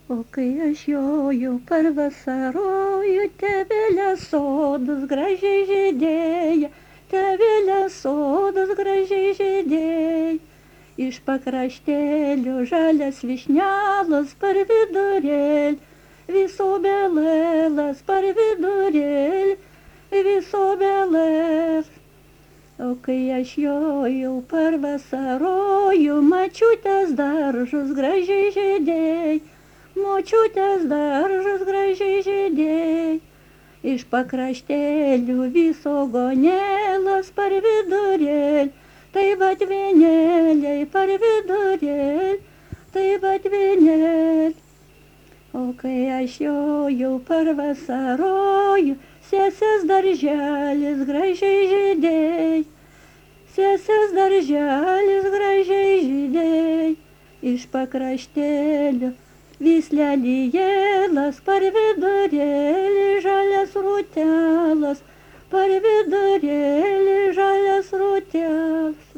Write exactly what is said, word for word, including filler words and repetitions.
O kai aš joju pavasaroju, tevelės sodas gražiai žydėja, tevelės sodas gražiai žydėja. Iš pakraštėlių žalias višnelas per vidurėlį, viso belėlas per vidurėlį, viso belės. O kai aš jojau pavasaroju, močiutės daržus gražiai žydėj, močiutės daržus gražiai žydėj. Iš pakraštėlių viso gonėlas per vidurėlį, tai vat vienėliai per vidurėlį, tai vat vienėlį. O kai aš jojau pavasaroju, sesės darželis gražiai žydėj, sesės darželis gražiai žydėj. Iš pakraštėlių vis lelijėlas per vidurėlį, žalias rūtelas, per vidurėlį žalias rūtelas.